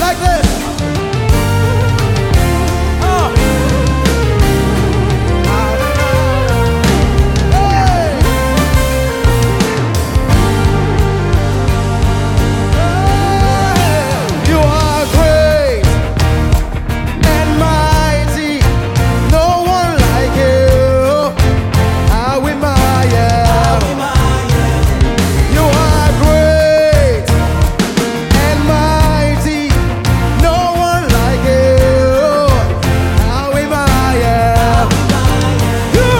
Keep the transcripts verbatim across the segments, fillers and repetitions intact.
like this. Oh. Hey. You are great and mighty. No one like you. I will admire. You are great and mighty. No one like you. I will admire. You.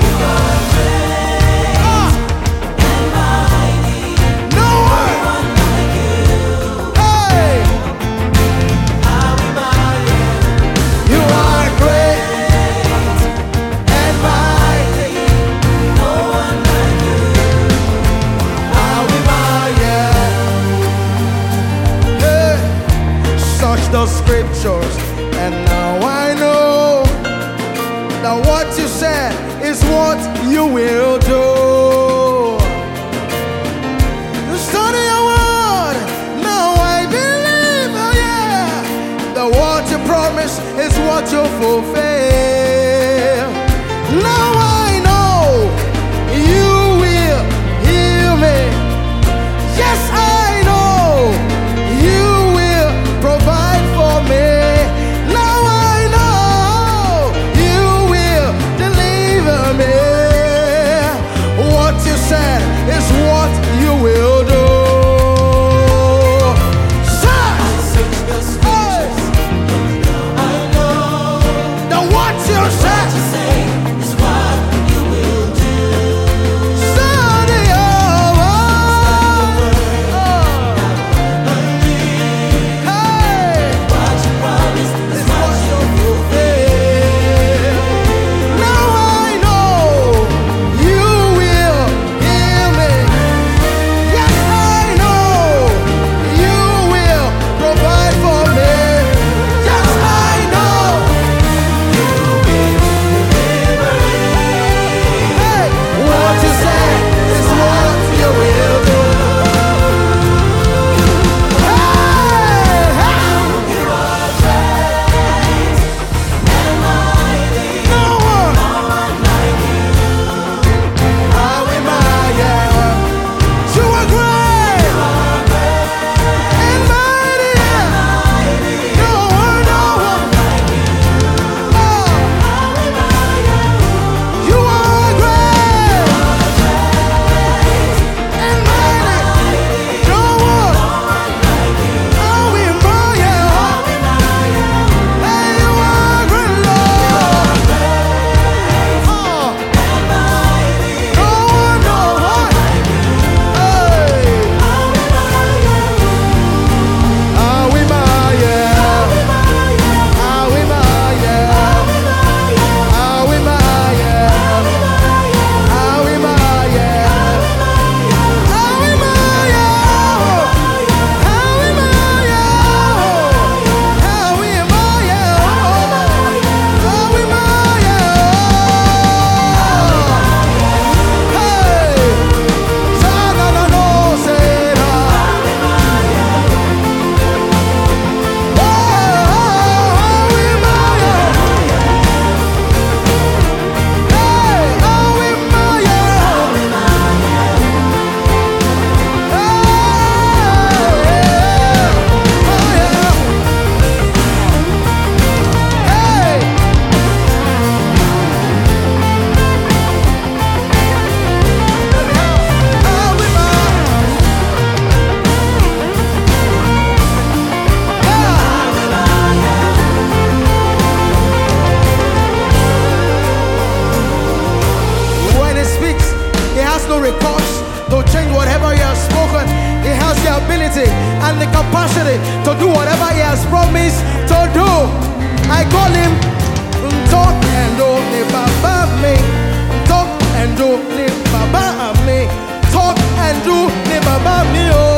Ah. No one. Hey. You are great and mighty. I will admire. Hey. Search the scriptures, and now I know that what you said is what you will do. You study your word, now I believe, oh yeah, that what you promise is what you fulfill. Now I know you will heal me. Yes, I know you will provide for me. Now I know you will deliver me. What you said is what you will do. Search. Hey. That what you said. Study your word. Hey. Is what you fulfill. Now I know you will heal me. Yes, I know you will provide for me. Yes, I know you will deliver me. Hey, what you say is what you will do. Hey, hey. You are great and mighty. No one. I will admire. You are great and mighty. No one, no one. Oh. You are great and mighty. No one. I will admire. Hey, you are great, Lord. Oh. No one, no one. Hey. I will admire. I will admire. I will admire. I will admire. I will admire. I will admire. I will admire. I will admire. Hey. Sana no será. Oh, I will admire. Hey, I will admire. When he speaks, he has no recourse to change whatever he has spoken. He has the ability and the capacity to do whatever he has promised to do. I call him Talk and Do ni Baba me. Talk and Do ni Baba me. Talk and Do ni Baba me. Oh.